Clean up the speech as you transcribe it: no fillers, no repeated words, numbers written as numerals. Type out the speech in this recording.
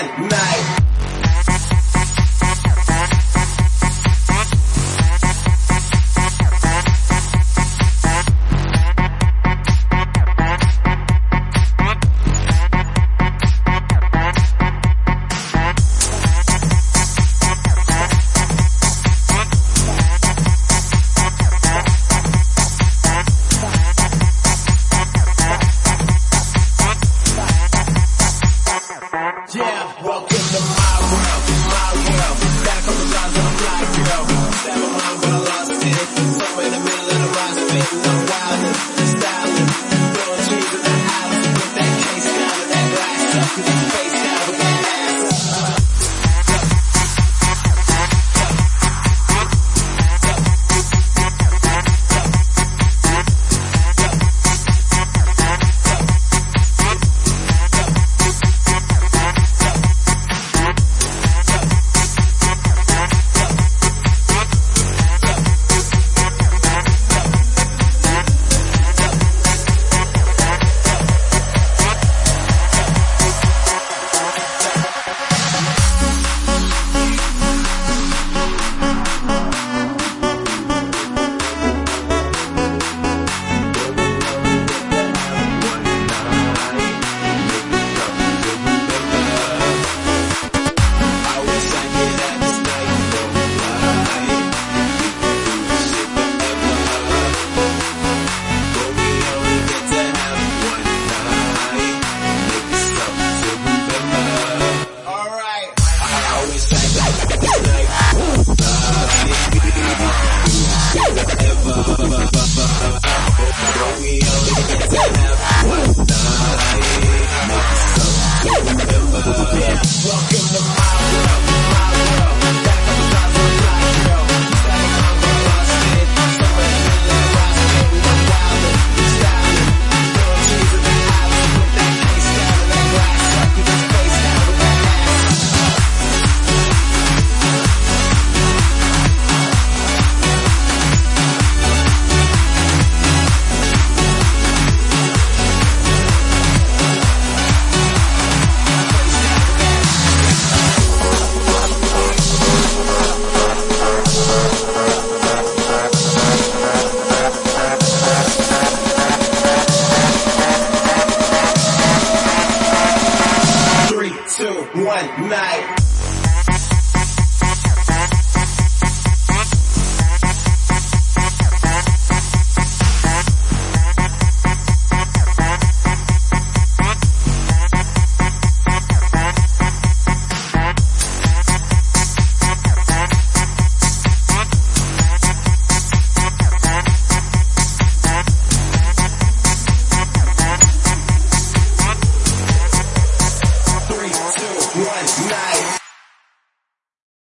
one night. Yeah, welcome to my world, back on the rise on a fly girl, never mind but I lost it, somewhere in the middle of the rise spitting, I'm wildin', styling, throwing cheese in the house, with that case down and that glass up, cause it's face down with that ass. One night. One night.